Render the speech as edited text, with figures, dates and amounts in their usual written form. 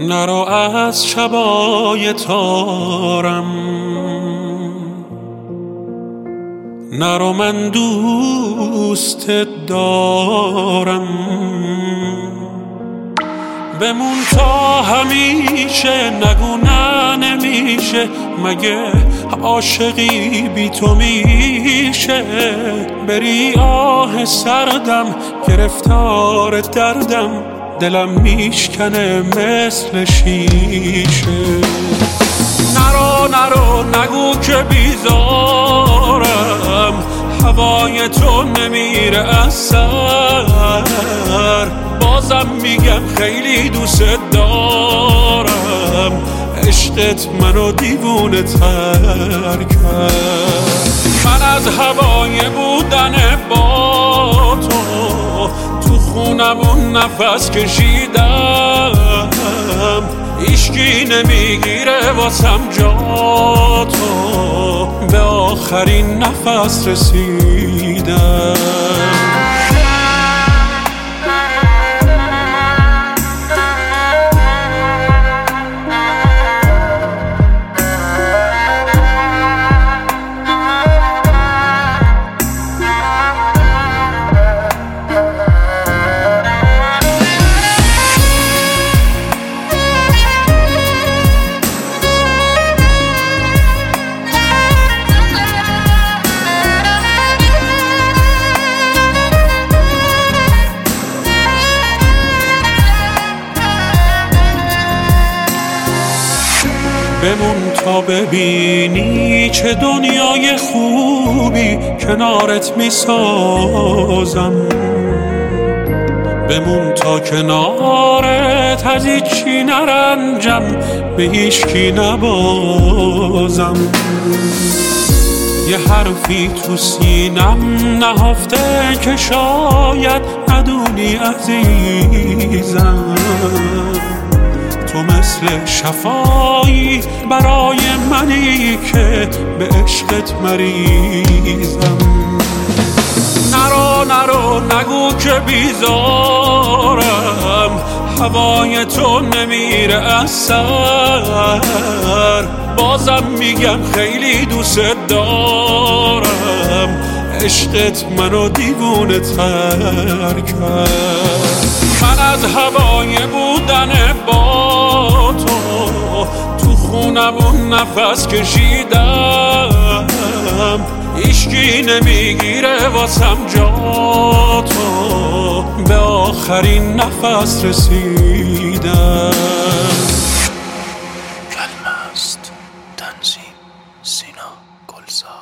نرو از شبای تارم، نرو من دوستت دارم. بمون تا همیشه، نگو نه نمیشه، مگه عاشقی بی تو میشه؟ بری آه سردم، گرفتار دردم، دلم میشکنه مثل شیشه. نرو نرو نگو که بیزارم، هوای تو نمیره از سر. بازم میگم خیلی دوست دارم، عشقت منو دیوونه تر کرد. من از هوای بودن با تو خونمون نفس کشیدم، هیچکی نمیگیره واسم جا تو، به آخرین نفس رسیدم. بمون تا ببینی چه دنیای خوبی کنارت میسازم. بمون تا کنارت از هیچی نرنجم، به هیچکی نبازم. یه حرفی تو سینم نهفته که شاید ندونی عزیزم، تو مثل شفایی برای منی که به عشقت مریضم. نرو نرو نگو که بیزارم، هوای تو نمیره از سر. بازم میگم خیلی دوست دارم، عشقت منو دیوونه تر کرد. من از هوای بودن با تو خونمون نفس کشیدم، هیچکی نمیگیره واسم جا تو، به آخرین نفس رسیدم. کلمه است تنظیم سینا گلزار.